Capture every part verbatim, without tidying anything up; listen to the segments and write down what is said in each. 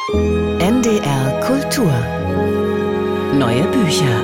N D R Kultur. Neue Bücher.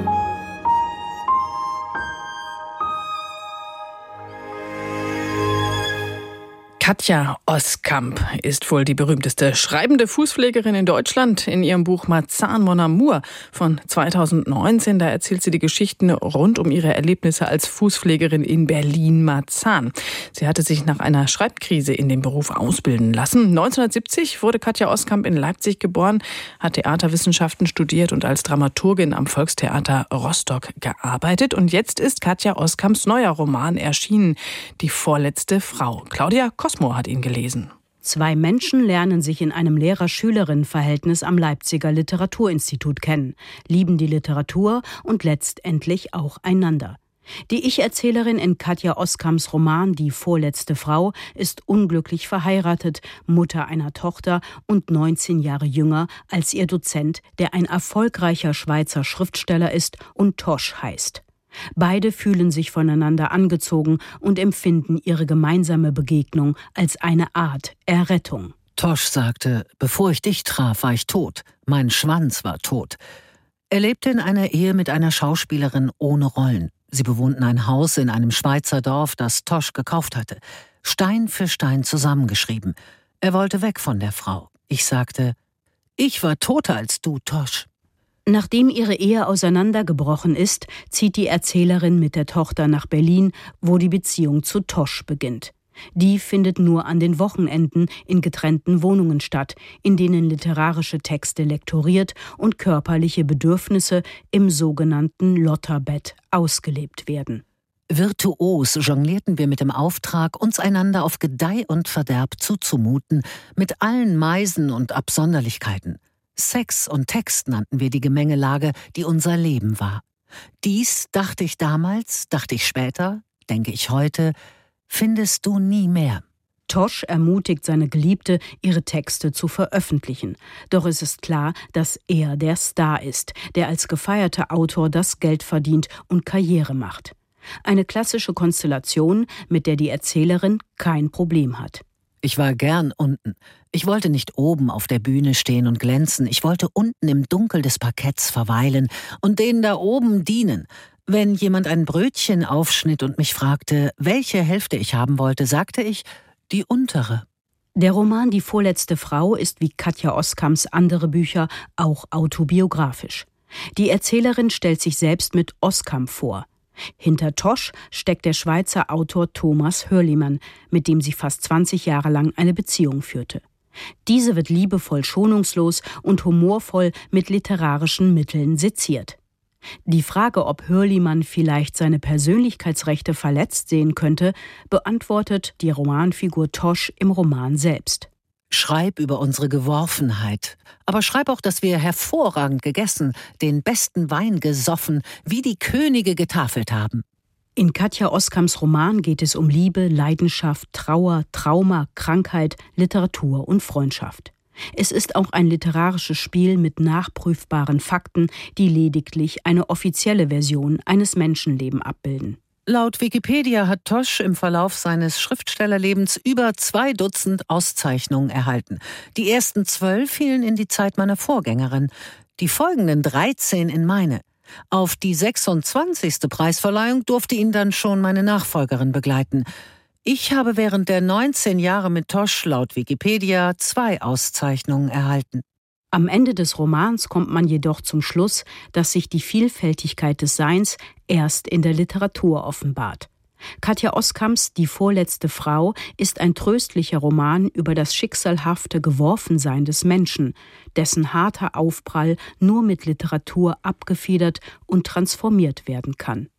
Katja Oskamp ist wohl die berühmteste schreibende Fußpflegerin in Deutschland. In ihrem Buch Marzahn Mon Amour von zweitausendneunzehn, da erzählt sie die Geschichten rund um ihre Erlebnisse als Fußpflegerin in Berlin-Marzahn. Sie hatte sich nach einer Schreibkrise in dem Beruf ausbilden lassen. neunzehnhundertsiebzig wurde Katja Oskamp in Leipzig geboren, hat Theaterwissenschaften studiert und als Dramaturgin am Volkstheater Rostock gearbeitet. Und jetzt ist Katja Oskamps neuer Roman erschienen, Die vorletzte Frau. Claudia Kosmo hat ihn gelesen. Zwei Menschen lernen sich in einem Lehrer-Schülerin-Verhältnis am Leipziger Literaturinstitut kennen, lieben die Literatur und letztendlich auch einander. Die Ich-Erzählerin in Katja Oskamps Roman Die vorletzte Frau ist unglücklich verheiratet, Mutter einer Tochter und neunzehn Jahre jünger als ihr Dozent, der ein erfolgreicher Schweizer Schriftsteller ist und Tosch heißt. Beide fühlen sich voneinander angezogen und empfinden ihre gemeinsame Begegnung als eine Art Errettung. Tosch sagte, bevor ich dich traf, war ich tot. Mein Schwanz war tot. Er lebte in einer Ehe mit einer Schauspielerin ohne Rollen. Sie bewohnten ein Haus in einem Schweizer Dorf, das Tosch gekauft hatte. Stein für Stein zusammengeschrieben. Er wollte weg von der Frau. Ich sagte, ich war toter als du, Tosch. Nachdem ihre Ehe auseinandergebrochen ist, zieht die Erzählerin mit der Tochter nach Berlin, wo die Beziehung zu Tosch beginnt. Die findet nur an den Wochenenden in getrennten Wohnungen statt, in denen literarische Texte lektoriert und körperliche Bedürfnisse im sogenannten Lotterbett ausgelebt werden. Virtuos jonglierten wir mit dem Auftrag, uns einander auf Gedeih und Verderb zuzumuten, mit allen Meisen und Absonderlichkeiten. Sex und Text nannten wir die Gemengelage, die unser Leben war. Dies, dachte ich damals, dachte ich später, denke ich heute, findest du nie mehr. Tosch ermutigt seine Geliebte, ihre Texte zu veröffentlichen. Doch es ist klar, dass er der Star ist, der als gefeierter Autor das Geld verdient und Karriere macht. Eine klassische Konstellation, mit der die Erzählerin kein Problem hat. Ich war gern unten. Ich wollte nicht oben auf der Bühne stehen und glänzen. Ich wollte unten im Dunkel des Parketts verweilen und denen da oben dienen. Wenn jemand ein Brötchen aufschnitt und mich fragte, welche Hälfte ich haben wollte, sagte ich, die untere. Der Roman Die vorletzte Frau ist wie Katja Oskamps andere Bücher auch autobiografisch. Die Erzählerin stellt sich selbst mit Oskamp vor. Hinter Tosch steckt der Schweizer Autor Thomas Hörlimann, mit dem sie fast zwanzig Jahre lang eine Beziehung führte. Diese wird liebevoll schonungslos und humorvoll mit literarischen Mitteln seziert. Die Frage, ob Hörlimann vielleicht seine Persönlichkeitsrechte verletzt sehen könnte, beantwortet die Romanfigur Tosch im Roman selbst. Schreib über unsere Geworfenheit, aber schreib auch, dass wir hervorragend gegessen, den besten Wein gesoffen, wie die Könige getafelt haben. In Katja Oskamps Roman geht es um Liebe, Leidenschaft, Trauer, Trauma, Krankheit, Literatur und Freundschaft. Es ist auch ein literarisches Spiel mit nachprüfbaren Fakten, die lediglich eine offizielle Version eines Menschenlebens abbilden. Laut Wikipedia hat Tosch im Verlauf seines Schriftstellerlebens über zwei Dutzend Auszeichnungen erhalten. Die ersten zwölf fielen in die Zeit meiner Vorgängerin, die folgenden dreizehn in meine. Auf die sechsundzwanzigste Preisverleihung durfte ihn dann schon meine Nachfolgerin begleiten. Ich habe während der neunzehn Jahre mit Tosch laut Wikipedia zwei Auszeichnungen erhalten. Am Ende des Romans kommt man jedoch zum Schluss, dass sich die Vielfältigkeit des Seins erst in der Literatur offenbart. Katja Oskamps Die vorletzte Frau ist ein tröstlicher Roman über das schicksalhafte Geworfensein des Menschen, dessen harter Aufprall nur mit Literatur abgefedert und transformiert werden kann.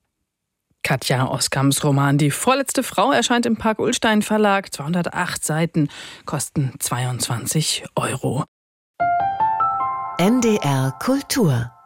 Katja Oskamps Roman Die vorletzte Frau erscheint im Park-Ullstein Verlag. zweihundertacht Seiten, kosten zweiundzwanzig Euro. N D R Kultur